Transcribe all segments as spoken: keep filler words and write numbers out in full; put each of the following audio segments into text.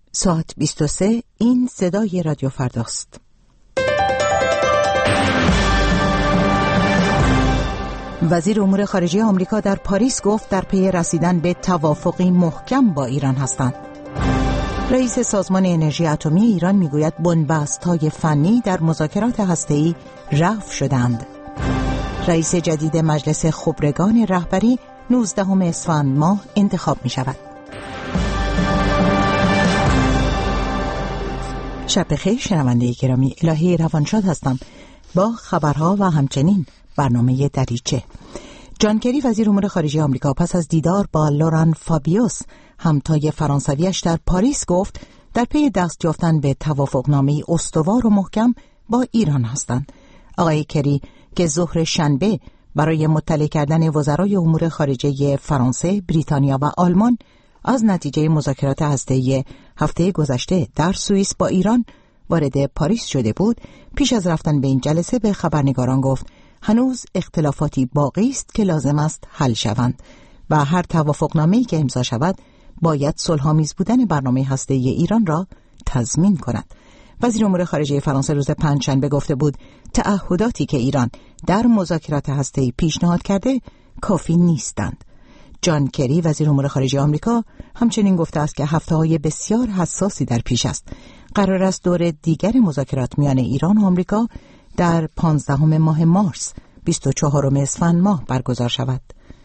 ساعت بیست و سه. این صدای رادیو فرداست. وزیر امور خارجه آمریکا در پاریس گفت در پی رسیدن به توافقی محکم با ایران هستند. رئیس سازمان انرژی اتمی ایران میگوید بنبست‌های فنی در مذاکرات هسته‌ای رفع شدند. رئیس جدید مجلس خبرگان رهبری نوزدهم اسفند ماه انتخاب می شود. شب بخیر شنونده گرامی، الهی روانشاد هستم با خبرها و همچنین برنامه دریچه. جان کری وزیر امور خارجه آمریکا پس از دیدار با لوران فابیوس همتای فرانسویش در پاریس گفت در پی دست یافتن به توافقنامه استوار و محکم با ایران هستند. آقای کری که ظهر شنبه برای مطلع کردن وزرای امور خارجه فرانسه، بریتانیا و آلمان از نتیجه مذاکرات هسته‌ای هفته گذشته در سوئیس با ایران وارد پاریس شده بود، پیش از رفتن به این جلسه به خبرنگاران گفت هنوز اختلافاتی باقی است که لازم است حل شوند و هر توافقنامه‌ای که امضا شود باید صلح‌آمیز بودن برنامه هسته‌ای ایران را تضمین کند. وزیر امور خارجه فرانسه روز پنجشنبه گفته بود تعهداتی که ایران در مذاکرات هسته‌ای پیشنهاد کرده کافی نیستند. جان کری وزیر امور خارجه آمریکا همچنین گفته است که هفته‌های بسیار حساسی در پیش است. قرار است دور دیگر مذاکرات میان ایران و آمریکا در پانزدهم ماه مارس بیست و چهارم اسفند ماه برگزار شود.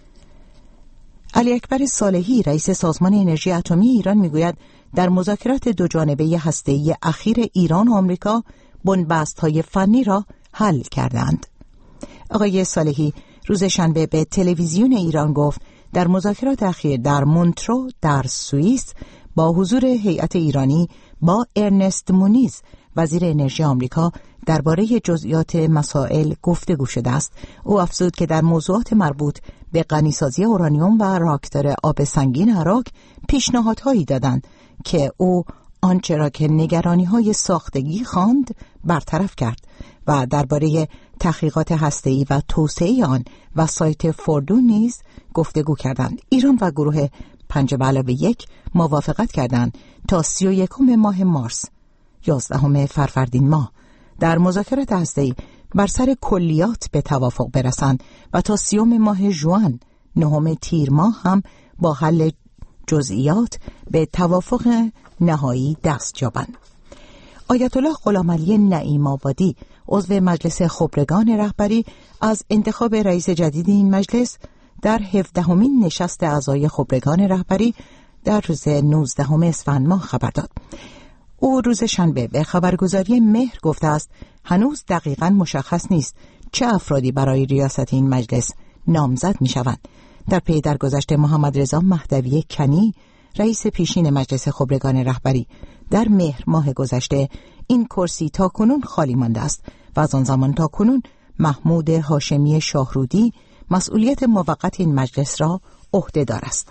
علی اکبر صالحی رئیس سازمان انرژی اتمی ایران میگوید در مذاکرات دو جانبه هسته‌ای اخیر ایران و آمریکا بنبست‌های فنی را حل کردند. آقای صالحی روز شنبه به تلویزیون ایران گفت در مذاکرات اخیر در مونترو در سوئیس با حضور هیئت ایرانی با ارنست مونیز وزیر انرژی آمریکا درباره جزئیات مسائل گفتگو شده است. او افزود که در موضوعات مربوط به غنیسازی اورانیوم و راکتور آب سنگین عراق پیشنهادهایی دادند که او آنچه را که نگرانی‌های ساختگی خواند برطرف کرد و درباره تحقیقات هسته‌ای و توسعه آن و سایت فوردو نیز گفتگو کردند. ایران و گروه پنج به علاوه یک موافقت کردند تا سی و یکم ماه مارس یازدهم فروردین ماه در مذاکرات هسته‌ای بر سر کلیات به توافق برسند و تا سیوم ماه ژوئن نهم تیر ماه هم با حل جزئیات به توافق نهایی دست یابند. آیت الله غلام علی نعیم آبادی عضو مجلس خبرگان رهبری از انتخاب رئیس جدید این مجلس در هفدهمین نشست اعضای خبرگان رهبری در روز نوزدهم اسفند ماه خبر داد. او روز شنبه به خبرگزاری مهر گفته است هنوز دقیقاً مشخص نیست چه افرادی برای ریاست این مجلس نامزد می شوند. در پی درگذشت محمد رضا مهدوی کنی رئیس پیشین مجلس خبرگان رهبری در مهر ماه گذشته این کرسی تا کنون خالی مانده است و از آن زمان تا کنون محمود هاشمی شاهرودی مسئولیت موقت این مجلس را عهده‌دار است.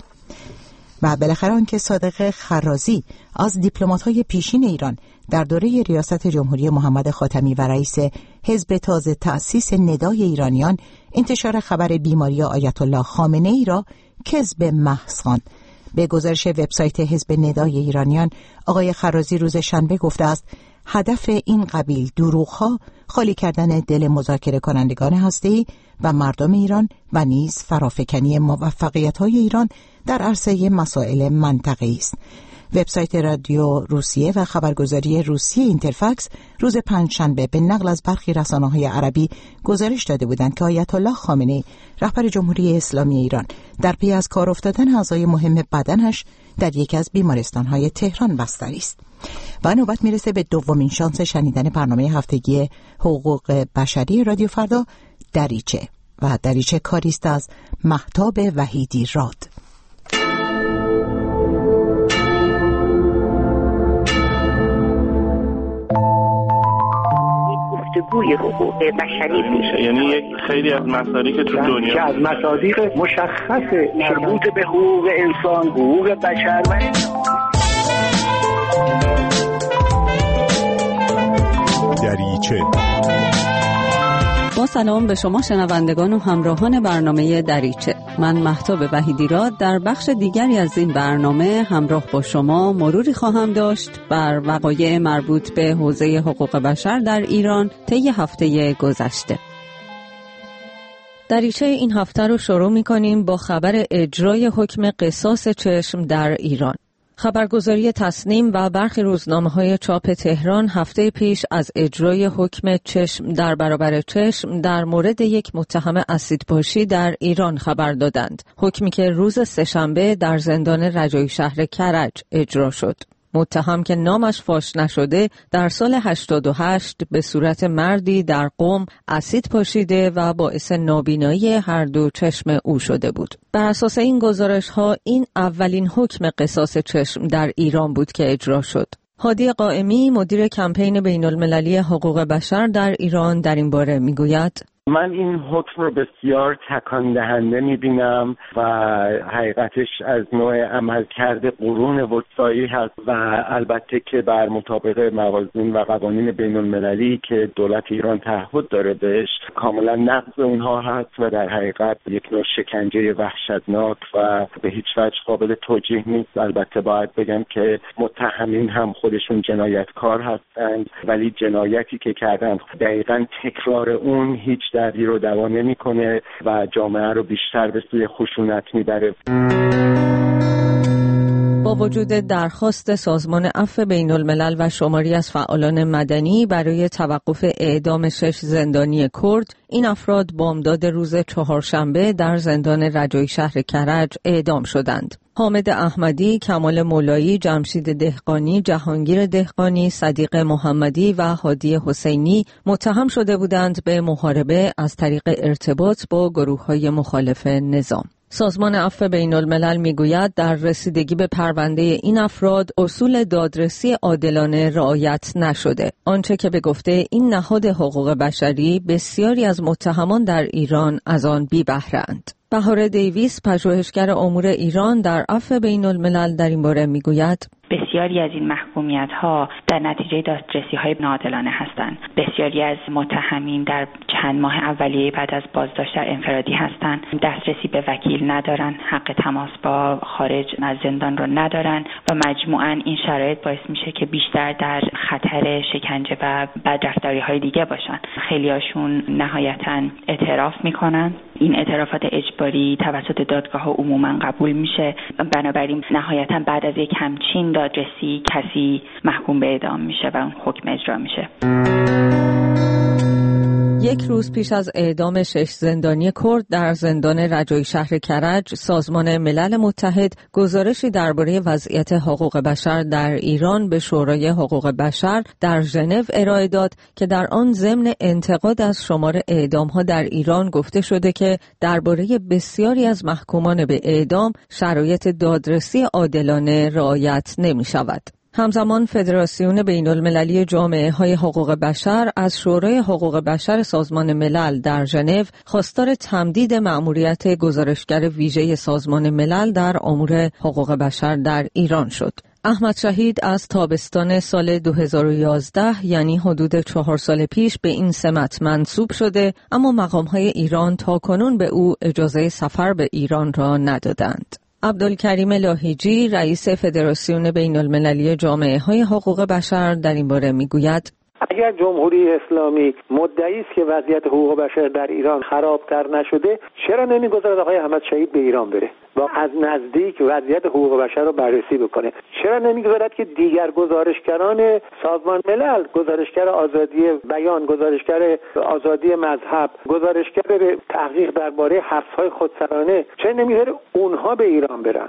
و بالاخره آنکه صادق خرازی از دیپلمات‌های پیشین ایران در دوره ریاست جمهوری محمد خاتمی و رئیس حزب تازه تأسیس ندای ایرانیان انتشار خبر بیماری آیت الله خامنه‌ای را کذب محض خواند. به گزارش وبسایت حزب ندای ایرانیان آقای خرازی روز شنبه گفته است هدف این قبیل دروغ‌ها خالی کردن دل مذاکره کنندگان هسته‌ای و مردم ایران و نیز فرافکنی موفقیت‌های ایران در عرصه مسائل منطقه‌ای است. وبسایت رادیو روسیه و خبرگزاری روسیه اینترفکس روز پنجشنبه به نقل از برخی رسانه‌های عربی گزارش داده بودند که آیت الله خامنه‌ای رهبر جمهوری اسلامی ایران در پی از کار افتادن اعضای مهم بدنش در یکی از بیمارستان‌های تهران بستری است. و نوبت میرسه به دومین شانس شنیدن برنامه هفتگی حقوق بشری رادیو فردا، دریچه. و دریچه کاریست از مهتاب وحیدی راد. گفتگوی حقوق بشری میشه، یعنی یک خیلی از مصادیق تو دنیا که از مصادیق مشخص مربوط به حقوق انسان، حقوق بشر و دریچه با سلام به شما شنوندگان و همراهان برنامه دریچه. من مهتاب وحیدی‌راد در بخش دیگری از این برنامه همراه با شما مروری خواهم داشت بر وقایع مربوط به حوزه حقوق بشر در ایران طی هفته گذشته. دریچه این هفته رو شروع می‌کنیم با خبر اجرای حکم قصاص چشم در ایران. خبرگزاری تصنیم و برخی روزنامه‌های چاپ تهران هفته پیش از اجرای حکم چشم در برابر چشم در مورد یک متهم اسیدپاشی در ایران خبر دادند. حکمی که روز سه‌شنبه در زندان رجایی شهر کرج اجرا شد. متهم که نامش فاش نشده در سال هشتاد و هشت به صورت مردی در قم اسید پاشیده و باعث نابینایی هر دو چشم او شده بود. بر اساس این گزارش ها این اولین حکم قصاص چشم در ایران بود که اجرا شد. هادی قائمی مدیر کمپین بین المللی حقوق بشر در ایران در این باره میگوید: من این حکم رو بسیار تکان دهنده می‌بینم و حقیقتش از نوع عملکرد قرون وسطایی هست و البته که بر مطابق موازین و قوانین بین المللی که دولت ایران تعهد داره بهش کاملا نقض اونها هست و در حقیقت یک نوع شکنجه وحشتناک و به هیچ وجه قابل توجیه نیست. البته باید بگم که متهمین هم خودشون جنایتکار هستند، ولی جنایتی که کردن دقیقاً تکرار اون هیچ دردی رو دوا نمی‌کنه و جامعه رو بیشتر به سوی خشونت میبره. با وجود درخواست سازمان عفو بین الملل و شماری از فعالان مدنی برای توقف اعدام شش زندانی کرد، این افراد بامداد روز چهارشنبه در زندان رجایی شهر کرج اعدام شدند. حامد احمدی، کمال مولایی، جمشید دهقانی، جهانگیر دهقانی، صدیق محمدی و هادی حسینی متهم شده بودند به محاربه از طریق ارتباط با گروه‌های مخالف نظام. سازمان عفو بین الملل میگوید در رسیدگی به پرونده این افراد اصول دادرسی عادلانه رعایت نشده. آنچه که به گفته این نهاد حقوق بشری بسیاری از متهمان در ایران از آن بی بهره‌اند. بهار دیویس، پژوهشگر امور ایران در عفو بین الملل در این باره میگوید: بسیاری از این محکومیت‌ها در نتیجه دادرسی‌های ناعادلانه هستند. بسیاری از متهمین در چند ماه اولیه بعد از بازداشت در انفرادی هستند. دسترسی به وکیل ندارن، حق تماس با خارج از زندان رو ندارن و مجموعاً این شرایط باعث میشه که بیشتر در خطر شکنجه و بدرفتاری‌های دیگه باشن. خیلیاشون نهایتاً اعتراف میکنن. این اعترافات اجباری توسط دادگاه عموما قبول میشه. بنابراین نهایتاً بعد از یک همچین دادرسی کسی محکوم به اعدام میشه و اون حکم اجرا میشه. یک روز پیش از اعدام شش زندانی کرد در زندان رجایی شهر کرج، سازمان ملل متحد گزارشی درباره وضعیت حقوق بشر در ایران به شورای حقوق بشر در ژنو ارائه داد که در آن ضمن انتقاد از شمار اعدام‌ها در ایران گفته شده که درباره بسیاری از محکومان به اعدام شرایط دادرسی عادلانه رعایت نمی‌شود. همزمان فدراسیون بین المللی جامعه های حقوق بشر از شورای حقوق بشر سازمان ملل در ژنو خواستار تمدید مأموریت گزارشگر ویژه سازمان ملل در امور حقوق بشر در ایران شد. احمد شهید از تابستان سال دو هزار و یازده یعنی حدود چهار سال پیش به این سمت منصوب شده، اما مقام‌های ایران تاکنون به او اجازه سفر به ایران را ندادند. عبدالکریم لاهیجی، رئیس فدراسیون بین المللی جامعه های حقوق بشر در این باره میگوید: اگر جمهوری اسلامی مدعی است که وضعیت حقوق بشر در ایران خرابتر نشده، چرا نمیگذارد آقای احمد شهید به ایران بره و از نزدیک وضعیت حقوق بشر رو بررسی بکنه؟ چرا نمیگذارد که دیگر گزارشگران سازمان ملل، گزارشگر آزادی بیان، گزارشگر آزادی مذهب، گزارشگر تحقیق درباره حبس‌های خودسرانه، چرا نمیذاره اونها به ایران برن؟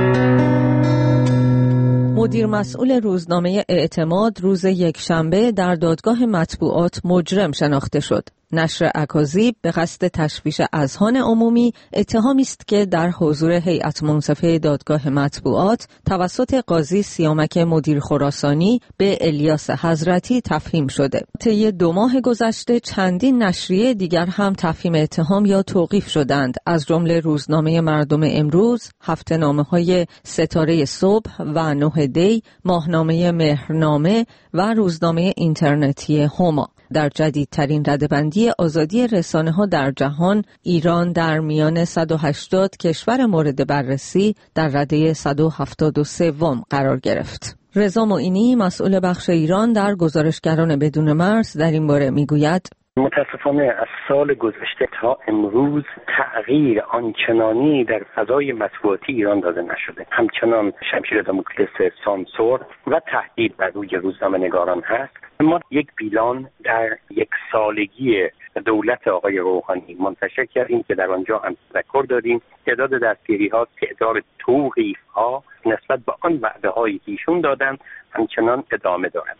مدیر مسئول روزنامه اعتماد روز یکشنبه در دادگاه مطبوعات مجرم شناخته شد. نشر اکاذیب به قصد تشویش اذهان عمومی اتهامی است که در حضور هیئت منصفه دادگاه مطبوعات توسط قاضی سیامک مدیر خراسانی به الیاس حضرتی تفهیم شده. طی دو ماه گذشته چندین نشریه دیگر هم تفهیم اتهام یا توقیف شدند، از جمله روزنامه مردم امروز، هفته‌نامه‌های ستاره صبح و نه دی، ماهنامه مهرنامه و روزنامه اینترنتی هما. در جدیدترین رده‌بندی آزادی رسانه‌ها در جهان، ایران در میان صد و هشتاد کشور مورد بررسی در رده صد و هفتاد و سه قرار گرفت. رضا معینی، مسئول بخش ایران در گزارشگران بدون مرز، در این باره میگوید: متاسفانه از سال گذشته تا امروز تغییر آنچنانی در فضای مطبوعاتی ایران داده نشده. همچنان شمشیر داموکلس سانسور و تهدید بر روی روزنامه‌نگاران هست. ما یک بیلان در یک سالگی دولت آقای روحانی منتشر کردیم که در آنجا هم تذکر دادیم تعداد دستگیری‌ها، تعداد توقیف‌ها نسبت به آن وعده‌هایی که ایشون دادن همچنان ادامه دارد.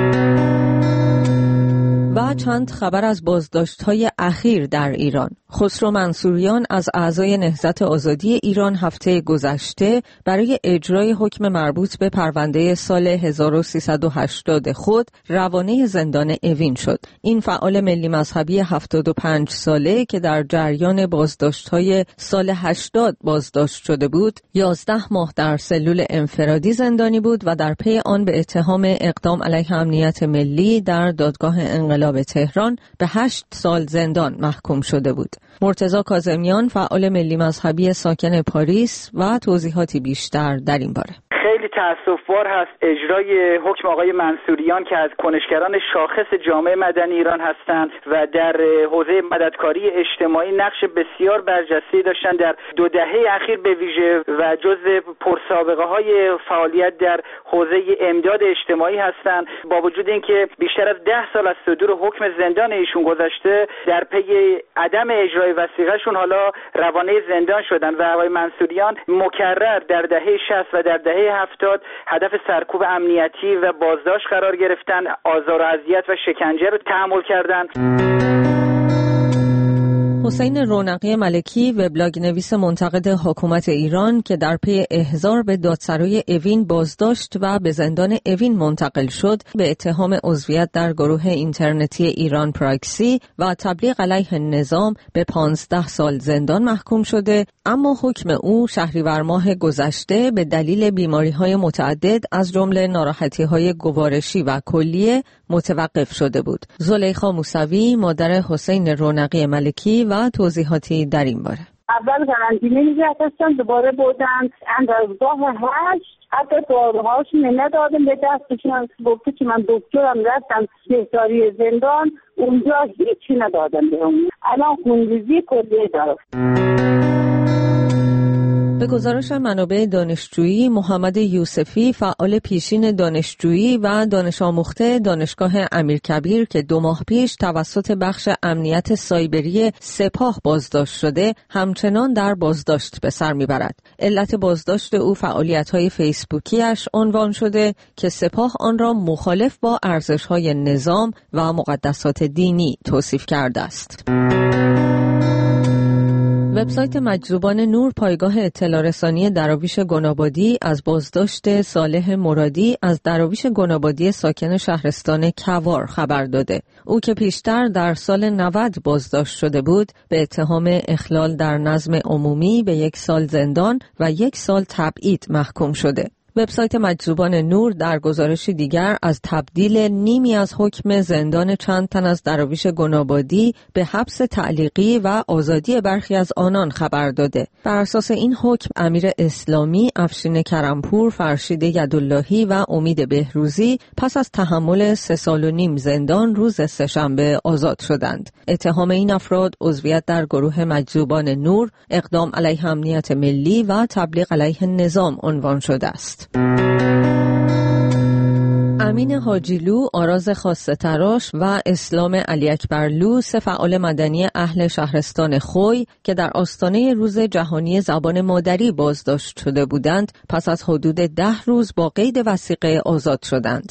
و چند خبر از بازداشت‌های اخیر در ایران. خسرو منصوریان از اعضای نهضت آزادی ایران هفته گذشته برای اجرای حکم مربوط به پرونده سال هزار و سیصد و هشتاد خود روانه زندان اوین شد. این فعال ملی مذهبی هفتاد و پنج ساله که در جریان بازداشت‌های سال هشتاد بازداشت شده بود، یازده ماه در سلول انفرادی زندانی بود و در پی آن به اتهام اقدام علیه امنیت ملی در دادگاه انقلاب به تهران به هشت سال زندان محکوم شده بود. مرتضی کاظمیان، فعال ملی مذهبی ساکن پاریس، و توضیحاتی بیشتر در این باره. خیلی تأسف‌بار هست اجرای حکم آقای منصوریان که از کنشگران شاخص جامعه مدنی ایران هستند و در حوزه مددکاری اجتماعی نقش بسیار برجسته‌ای داشتن در دو دهه اخیر به ویژه و جزو پرسابقه‌های فعالیت در حوزه امداد اجتماعی هستند. با وجود اینکه بیشتر از ده سال از صدور حکم زندان ایشون گذشته، در پی عدم اجرای وثیقه‌شون حالا روانه زندان شدن و آقای منصوریان مکرر در دهه شصت و در دهه هفتاد هدف سرکوب امنیتی و بازداشت قرار گرفتن، آزار و اذیت و شکنجه رو تحمل کردند. حسین رونقی ملکی، وبلاگ نویس منتقد حکومت ایران که در پی احضار به دادسرای اوین بازداشت و به زندان اوین منتقل شد، به اتهام عضویت در گروه اینترنتی ایران پراکسی و تبلیغ علیه نظام به پانزده سال زندان محکوم شده، اما حکم او شهریور ماه گذشته به دلیل بیماری‌های متعدد از جمله ناراحتی‌های گوارشی و کلیه متوقف شده بود. زلیخا موسوی، مادر حسین رونقی ملکی، و توضیحاتی در این باره. اول قرنطینه می‌گذاشتن، دوباره بودن اندازگاه هشت، حتی داروهاشون ندادن به دستشون. گفته که من دکترم رفتم بهداری زندان، اونجا هیچی ندادن بهمون. الان خونریزی کلیه داره. به گزارش منابع دانشجویی، محمد یوسفی، فعال پیشین دانشجویی و دانش آموخته دانشگاه امیرکبیر که دو ماه پیش توسط بخش امنیت سایبری سپاه بازداشت شده، همچنان در بازداشت به سر میبرد. علت بازداشت او فعالیت‌های فیسبوکیش عنوان شده که سپاه آن را مخالف با ارزش‌های نظام و مقدسات دینی توصیف کرده است. وبسایت مجذوبان نور، پایگاه اطلاع رسانی دراویش گنابادی، از بازداشت صالح مرادی از دراویش گنابادی ساکن شهرستان کوار خبر داده. او که پیشتر در سال نود بازداشت شده بود، به اتهام اخلال در نظم عمومی به یک سال زندان و یک سال تبعید محکوم شده. وبسایت مجذوبان نور در گزارشی دیگر از تبدیل نیمی از حکم زندان چند تن از دراویش گنابادی به حبس تعلیقی و آزادی برخی از آنان خبر داده. بر اساس این حکم امیر اسلامی، افشین کرمپور، فرشید یداللهی و امید بهروزی پس از تحمل سه سال و نیم زندان روز سه‌شنبه آزاد شدند. اتهام این افراد عضویت در گروه مجذوبان نور، اقدام علیه امنیت ملی و تبلیغ علیه نظام عنوان شده است. امین حاجیلو، آراز خاصه تراش و اسلام علی اکبرلو، سه فعال مدنی اهل شهرستان خوی که در آستانه روز جهانی زبان مادری بازداشت شده بودند، پس از حدود ده روز با قید وثیقه آزاد شدند.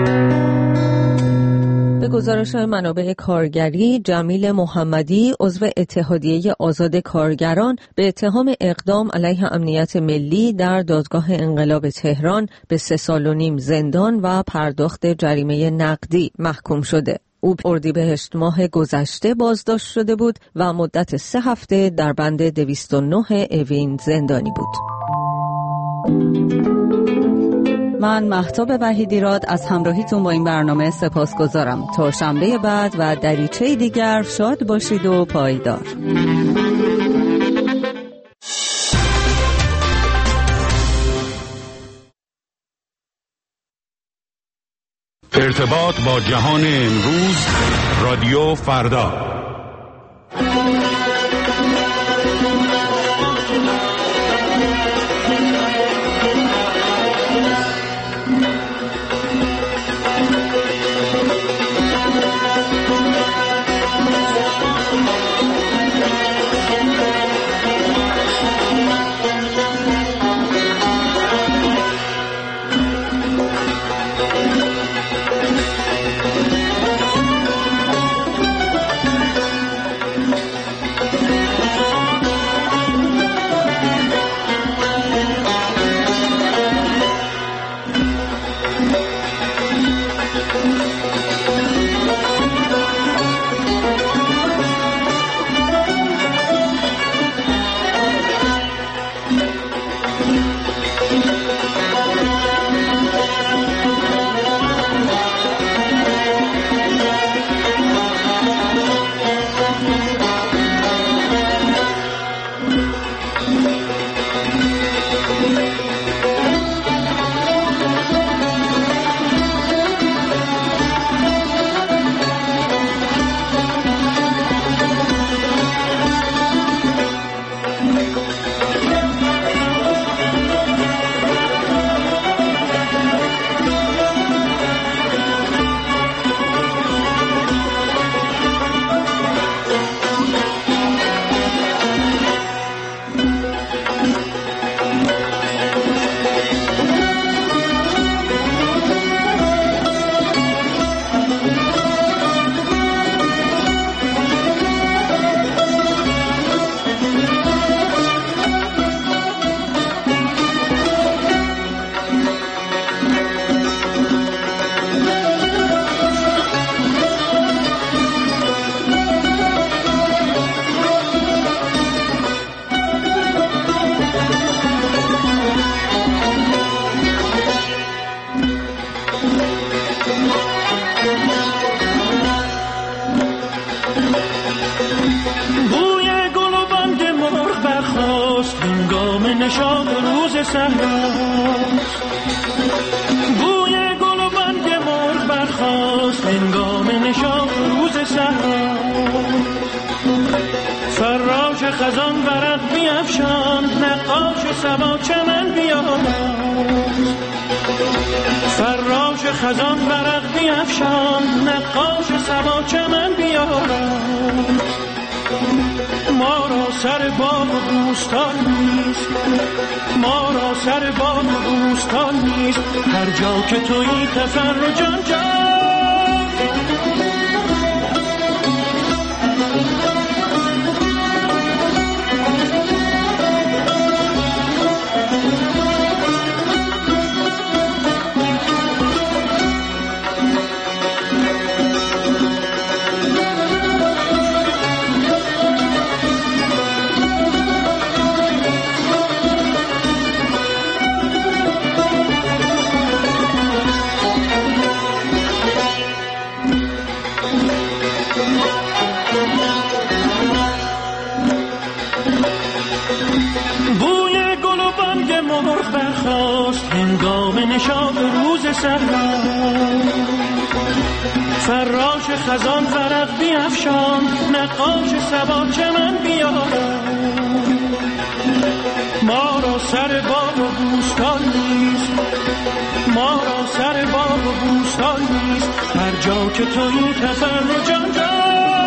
به گزارش منابع کارگری، جمیل محمدی، عضو اتحادیه آزاد کارگران، به اتهام اقدام علیه امنیت ملی در دادگاه انقلاب تهران به سه سال و نیم زندان و پرداخت جریمه نقدی محکوم شده. او اردیبهشت ماه گذشته بازداشت شده بود و مدت سه هفته در بند دویست و نه اوین زندانی بود. من مهتاب وحیدیراد از همراهیتون با این برنامه سپاسگزارم. تا شنبه بعد و دریچه دیگر شاد باشید و پایدار. ارتباط با جهان امروز، رادیو فردا. نشاط روز صحراست، بوی گل و بانگ مرغ برخاست هنگام نشاط روز صحراست. فراش خزان ورق بیفشاند، نقاش صبا چمن بیاراست. فراش خزان ورق بیفشاند، نقاش صبا چمن بیاراست. ما را سر باغ و بوستان نیست، ما را سر باغ و بوستان نیست، هر جا که تویی تفر و جان جان. نشاط روز صحرا فراش خزان ورق بیفشان، نقاش صبا چمن بیارم. ما را سر باغ و بوستان نیست، ما را سر باغ و بوستان نیست، هر جا که تویی تفر و جان جان.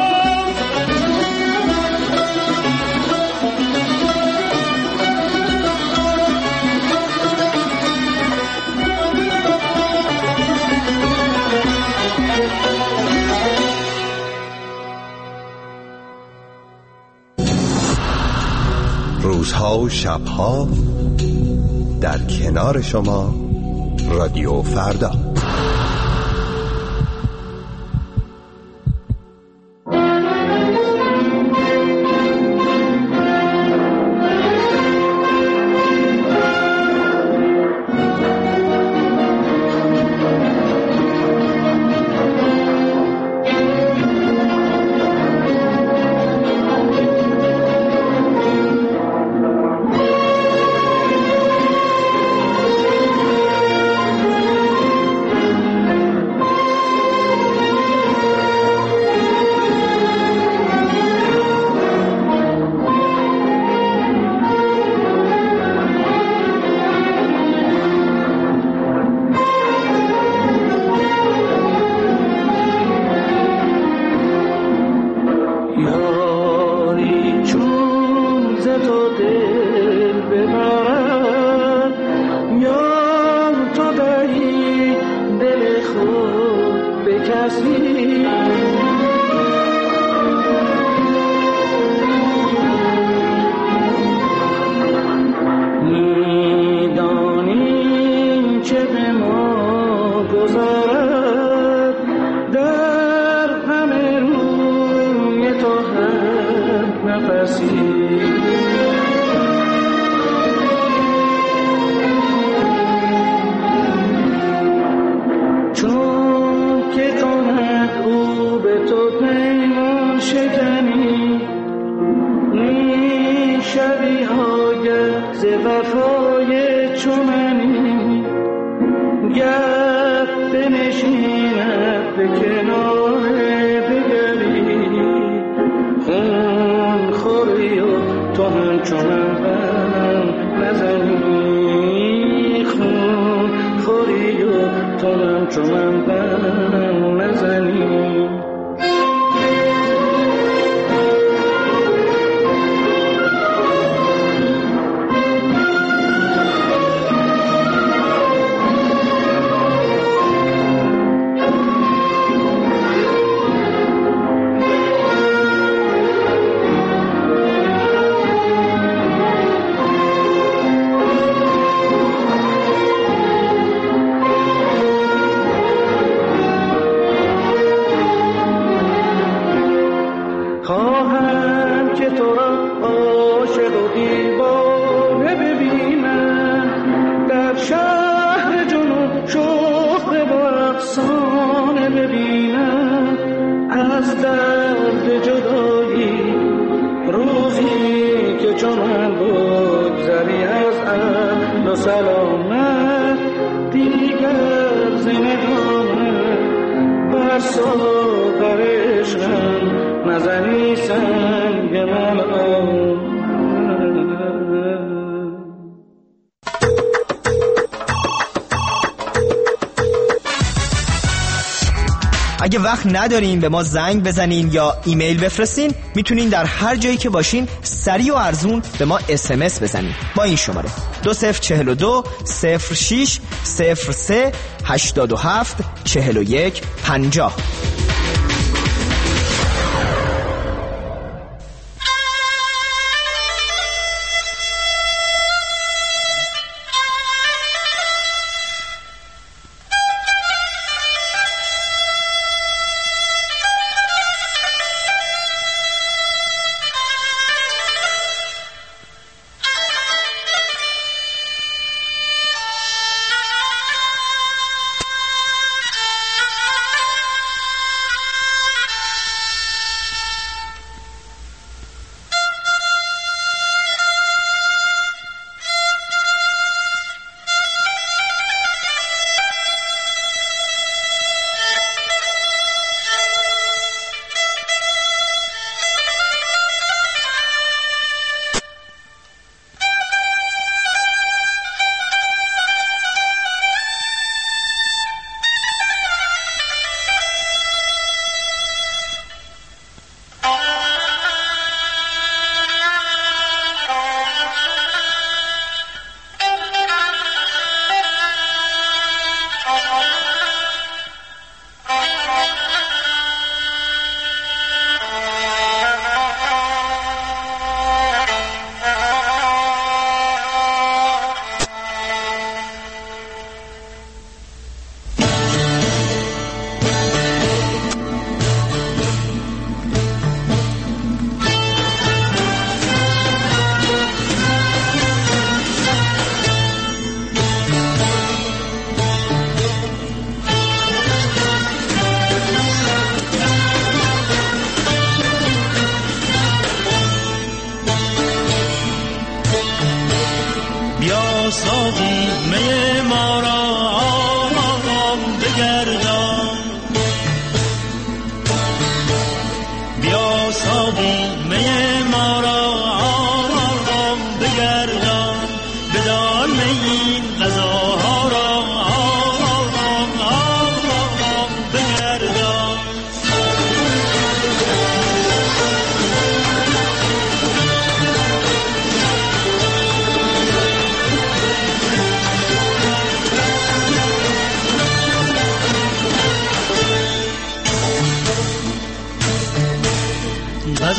روزها و شبها در کنار شما رادیو فردا. نفسی میدانیم چه به ما گذارد در همه روی تو هر نفسی وفای چمنی گر بنشیند به کنار بگری خون خوری و تو هم چمن برم نزنی خون خوری و تو هم چمن برم نزنی خواهم که تو را عاشق و دیوانه ببینم در شهر جنون شوخ با افسانه ببینم از درد جدایی روزی که چون بگذری از اهل و سلامت دیگر زندانم بر ساغر عشقم نزنی سنگ من آن. اگه وقت ندارین به ما زنگ بزنین یا ایمیل بفرستین، میتونین در هر جایی که باشین سریع و ارزون به ما اس ام اس بزنین با این شماره دو صفر چهل و دو صفر شش صفر سه هشتاد و هفت چهل و یک پنجاه.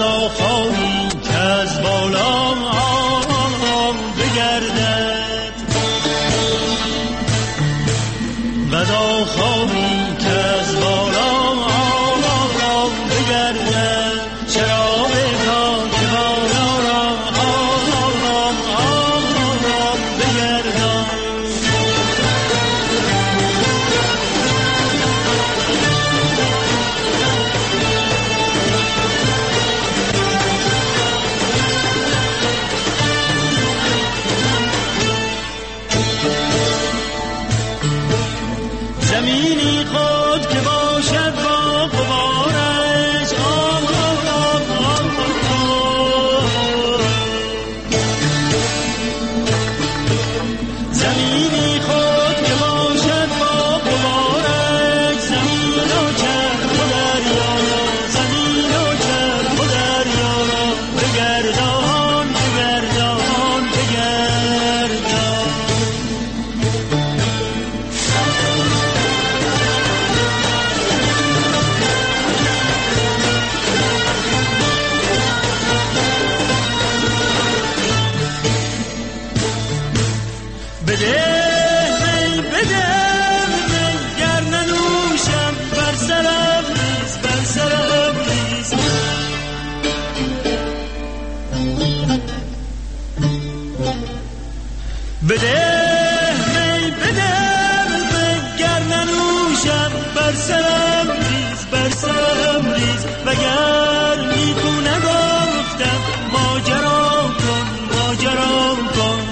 غذا خواهی که از بالا بگردد، غذا خواهی که از بالا بگردد، چراغ خاک بالا را بگردان. زمینی خود که باشد با غبارش، زمینی خود که باشد با غبارش، زمین و چرخ و دریا را، زمین و چرخ و دریا را بگردان بگردان بگردان. بده می بده می گر ننوشم بر سرم ریز بر سرم ریز. بده می بده می گر ننوشم بر سرم ریز بر سرم ریز. وگر نیکو نگفتم ماجرا کن ماجرا کن.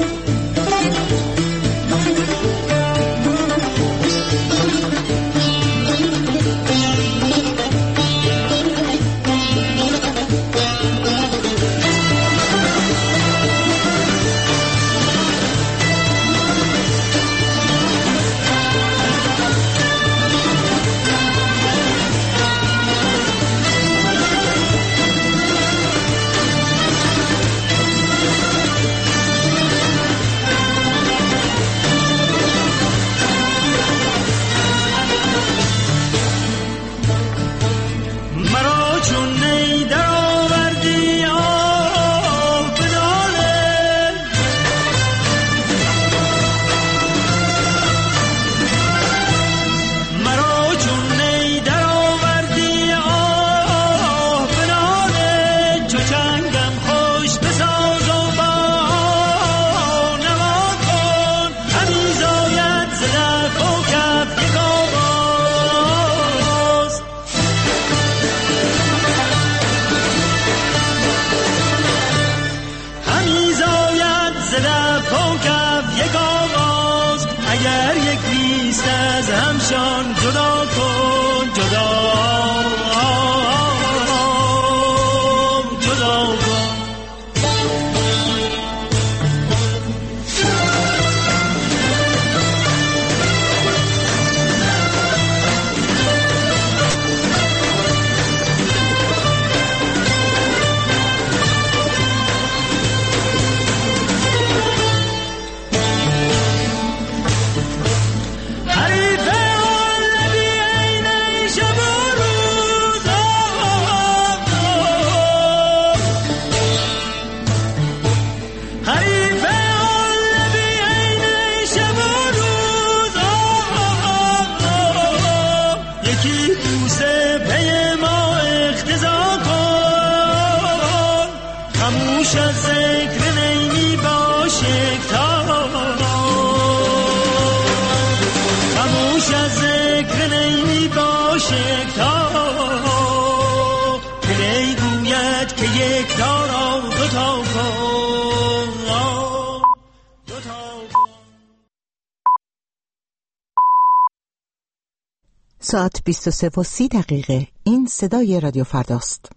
اگر یک بیست از همشان جدا کن جدا جدا کن. ساعت بیست و سه و سی دقیقه. این صدای رادیو فرداست.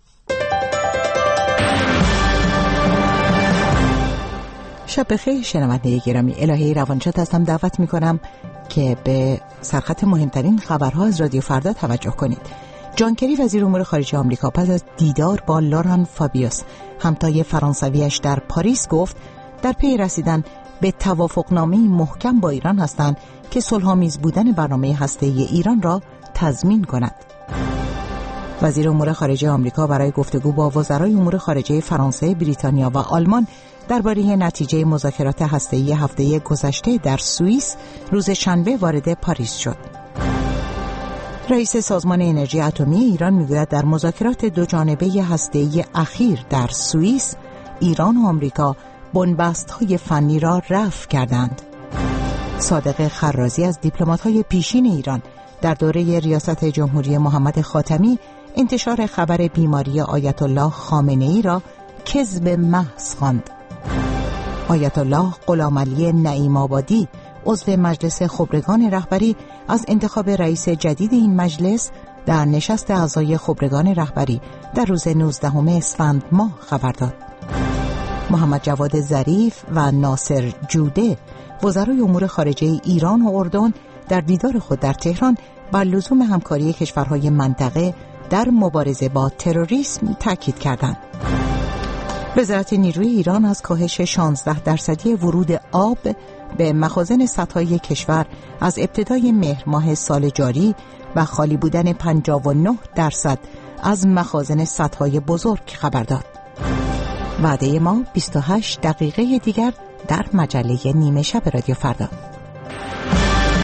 شب بخیر شنونده گرامی. الهی روانشاد هستم. دعوت میکنم که به سرخط مهمترین خبرها از رادیو فردا توجه کنید. جان کری وزیر امور خارجه آمریکا پس از دیدار با لوران فابیوس همتای فرانسویش در پاریس گفت در پی رسیدن به توافقنامه محکم با ایران هستند که صلح‌آمیز بودن برنامه هسته‌ای ایران را تضمین کند. وزیر امور خارجه آمریکا برای گفتگو با وزرای امور خارجه فرانسه، بریتانیا و آلمان درباره نتیجه مذاکرات هسته‌ای هفته گذشته در سوئیس روز شنبه وارد پاریس شد. رئیس سازمان انرژی اتمی ایران میگوید در مذاکرات دو جانبه هسته‌ای اخیر در سوئیس، ایران و آمریکا بنبست‌های فنی را رفع کردند. صادق خرازی از دیپلمات‌های پیشین ایران در دوره ریاست جمهوری محمد خاتمی انتشار خبر بیماری آیت الله خامنه‌ای را کذب محض خواند. آیت الله غلام علی نعیم آبادی عضو مجلس خبرگان رهبری از انتخاب رئیس جدید این مجلس در نشست اعضای خبرگان رهبری در روز نوزدهم اسفند ماه خبر داد. محمد جواد ظریف و ناصر جوده وزرای امور خارجه ایران و اردن در دیدار خود در تهران بر لزوم همکاری کشورهای منطقه در مبارزه با تروریسم تاکید کردند. وزارت نیروی ایران از کاهش شانزده درصدی ورود آب به مخازن سدهای کشور از ابتدای مهر ماه سال جاری و خالی بودن پنجاه و نه درصد از مخازن سدهای بزرگ خبر داد. وعده ما بیست و هشت دقیقه دیگر در مجله نیمه شب رادیو فردا.